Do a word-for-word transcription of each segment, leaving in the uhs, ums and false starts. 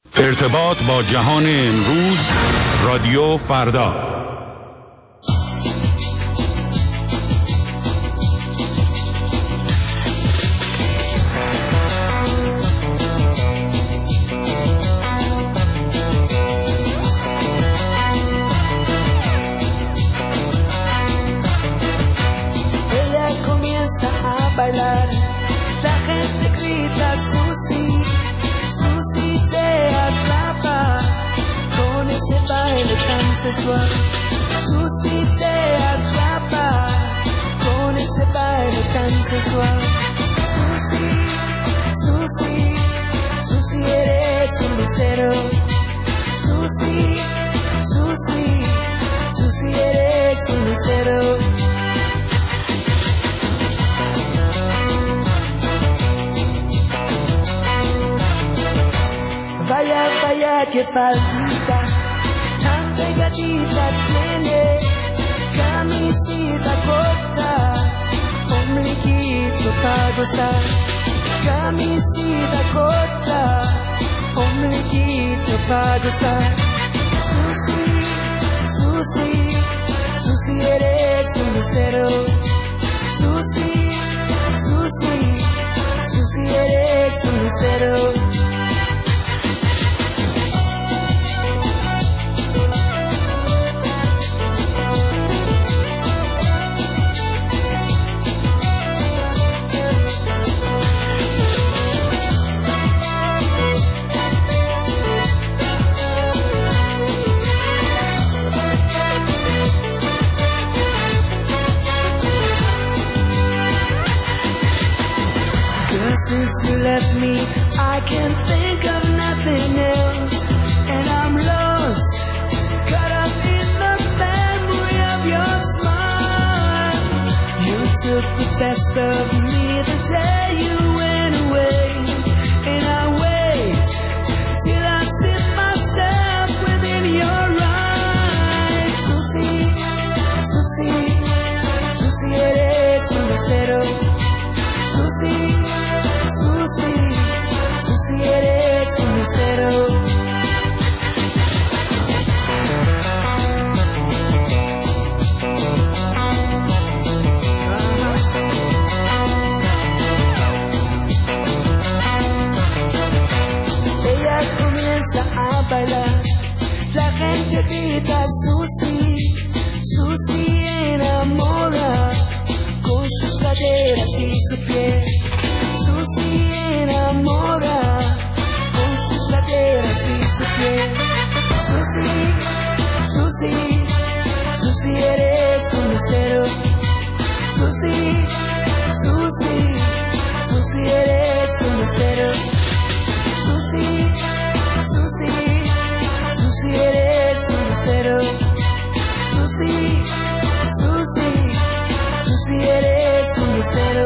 ارتباط با جهان امروز، رادیو فردا. Susi te atrapa con ese baile tan sensual. Susi, Susi, Susi eres un lucero. Susi, Susi, Susi eres un lucero. Vaya, vaya que faldita, tan pegadita tiene, camisita corta, ombliguito para gozar. Camisita corta, ombliguito para gozar. Susi, Susi, Susi eres un lucero. Susi, Susi, Susi eres un lucero. Since you left me, I can't think of nothing else, and I'm lost, caught up in the memory of your smile. You took the best of me the day you went away, and I wait till I see myself within your eyes. Susi, Susi, Susi eres un lucero. Susi, Susi, Susi eres un lucero. Ella comienza a bailar, la gente grita Susi, Susi enamora con sus caderas y su piel. Susi enamora con sus caderas y su piel. Susi, Susi, Susi eres un lucero. Susi, Susi, Susi eres un lucero. Susi, Susi, Susi eres un lucero. Susi, Susi, Susi eres un lucero.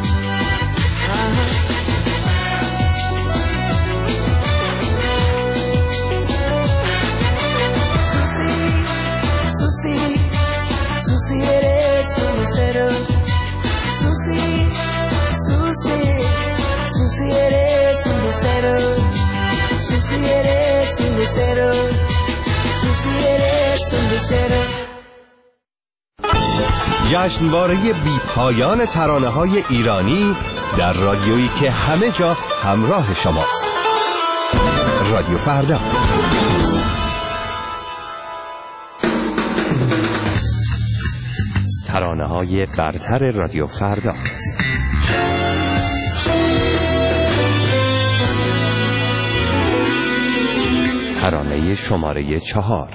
Susi, Susi, Susi eres un lucero. Susi, Susi, Susi eres un lucero. Susi eres un lucero. Susi eres un lucero. جشنواره بی پایان ترانه‌های ایرانی در رادیویی که همه جا همراه شماست. رادیو فردا. ترانه‌های برتر رادیو فردا. ترانه شماره چهار.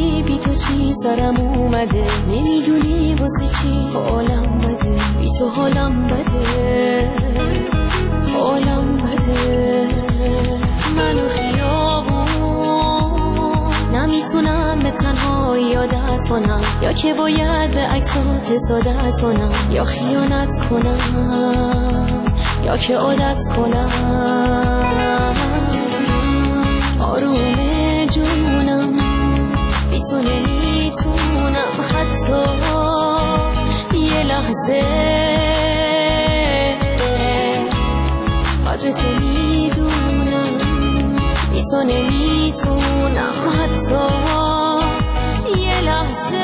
نمیدونی بی تو چی سرم اومده، نمیدونی واسه چی حالم بده، بی تو حالم بده، حالم بده. منو خیابون نمیتونم به تنهایی عادت کنم، یا که باید به عکسات حسادت کنم، یا خیانت کنم، یا که عادت کنم. آروم جونم بی تو نمیتونم حتی یه لحظه، قدر تو میدونم بی تو نمیتونم حتی یه لحظه.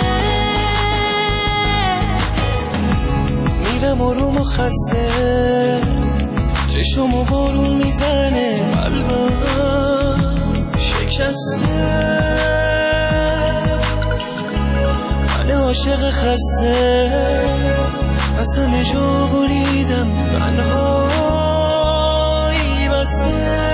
میرم آروم و خسته، چشم و بارون میزنه، قلبم شکسته، من عاشق خسته، از همه جا بریدم، تنهایی بسته.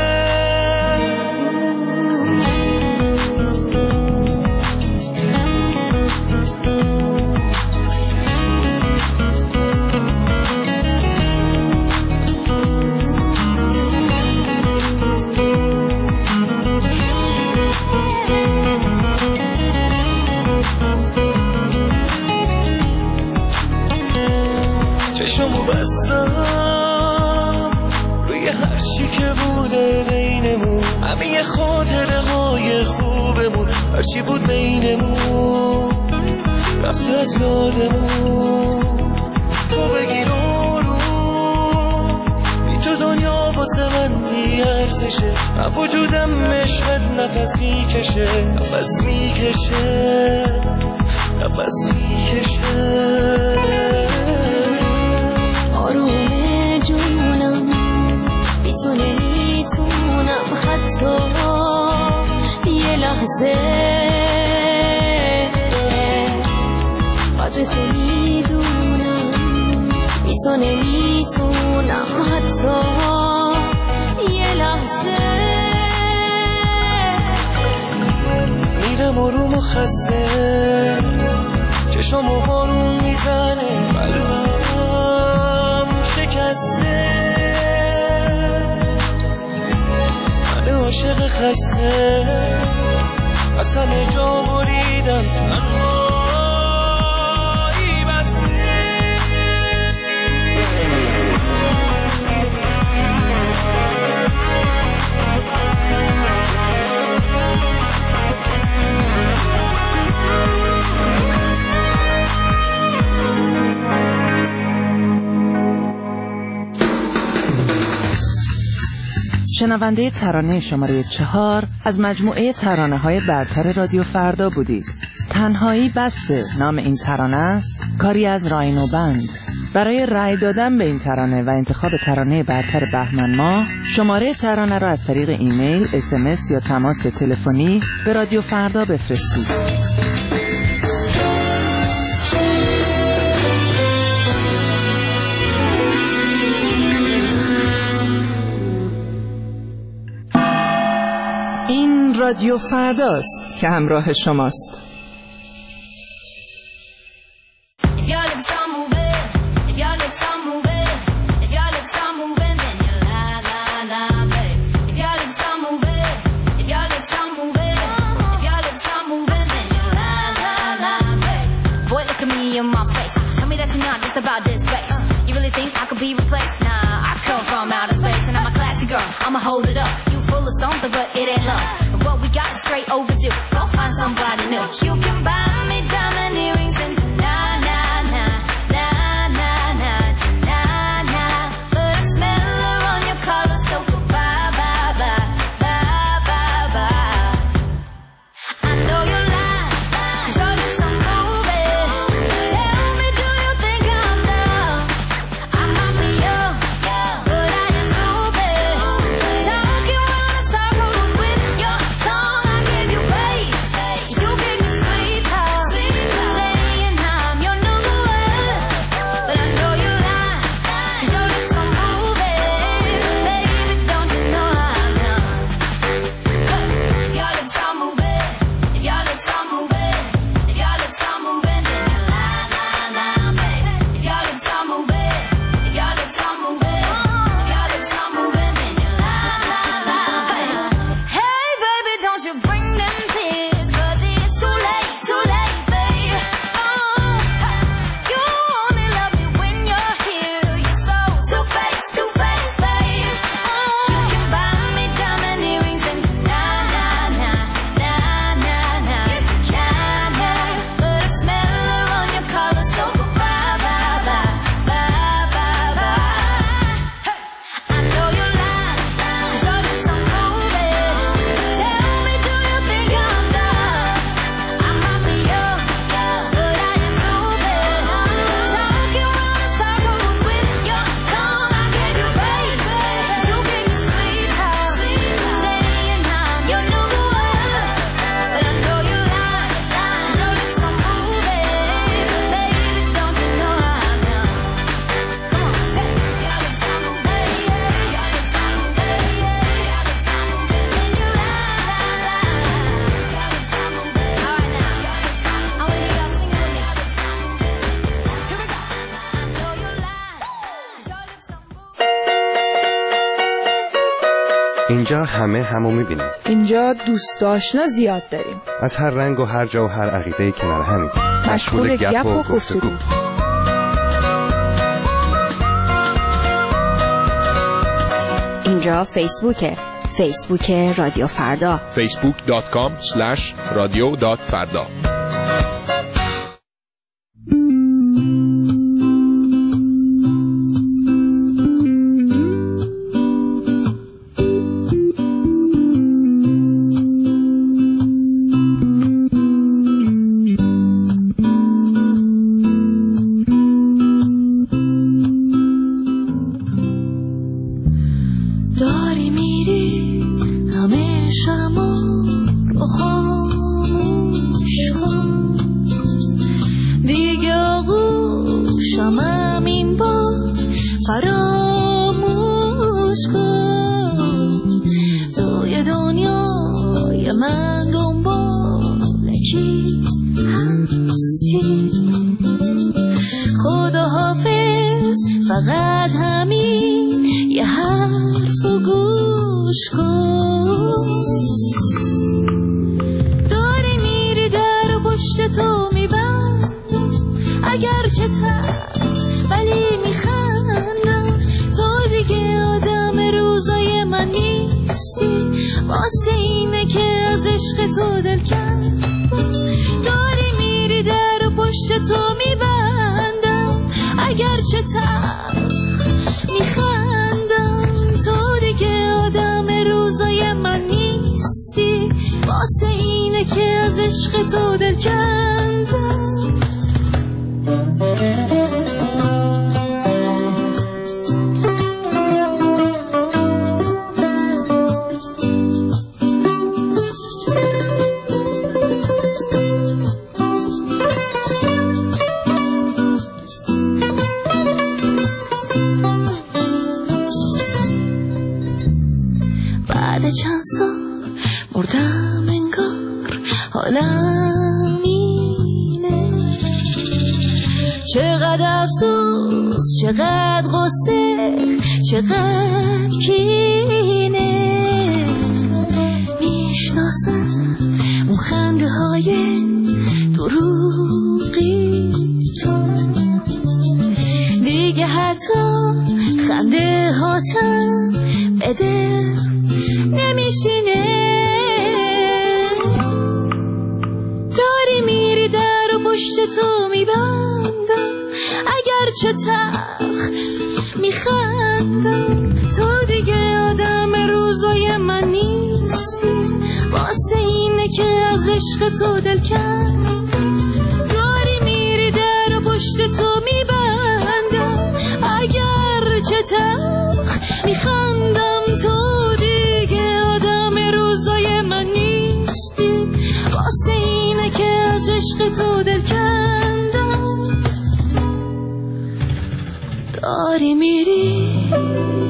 چشمو بستم روی هر چی که بوده بینمون، همه خاطره های خوبمون، هر چی بود بینمون رفته از یادمون. تو بگیر آروم، بی تو دنیا واسه من بی ارزشه، من وجودم عشقت نفس میکشه، نفس میکشه، نفس میکشه. آروم جونم بی تو نمیتونم حتی یه لحظه، قدر تو میدونم بی تو نمیتونم حتی یه لحظه. میرم آروم و خسته، چشم و بارون میزنه، قلبم شکسته، من عاشق خسته، از همه جا بریدم، تنهایی بسته. شنونده ترانه شماره چهار از مجموعه ترانه های برتر رادیو فردا بودید. تنهایی بسه نام این ترانه است، کاری از راینو بند. برای رأی دادن به این ترانه و انتخاب ترانه برتر بهمن ماه، شماره ترانه را از طریق ایمیل، اس ام اس یا تماس تلفنی به رادیو فردا بفرستید. این رادیو فرداست که همراه شماست. About this bass, you really think I could be replaced? Nah, I come from outer space and I'm a classy girl, I'ma hold it up. You full of something but it ain't love, and what we got is straight overdue. Go find somebody new. You can buy me diamond earrings and nah nah nah nah nah nah nah nah, but I smell her on your collar, so bye bye bye bye bye bye. I know you lie, show you some moving. Tell me, do you think I'm dumb? I might be young, but I ain't stupid. Talking round in circles with your tongue, I give you base. اینجا همه همو میبینیم. اینجا دوست آشنا زیاد داریم، از هر رنگ و هر جا و هر عقیده کنار همین، مشغول گپ و گفتگو. اینجا فیسبوکه، فیسبوک رادیو فردا، فیسبوک دات کام اسلش رادیو دات فردا. چقدر غصه، چقدر کینه، میشناسم اون خنده های دروغی تو، دیگه حتی خنده هاتم بده نمیشینه. داری میری در و پشت تو میبندم، اگر چه تلخ میخندم، تو دیگه آدم روزای من نیستی، واسه اینه که از عشق تو دل کردم. داری میری در و پشت تو میبندم، اگر چه تلخ میخندم، تو دیگه آدم روزای من نیستی، واسه اینه که از عشق تو دل کردم. داری میری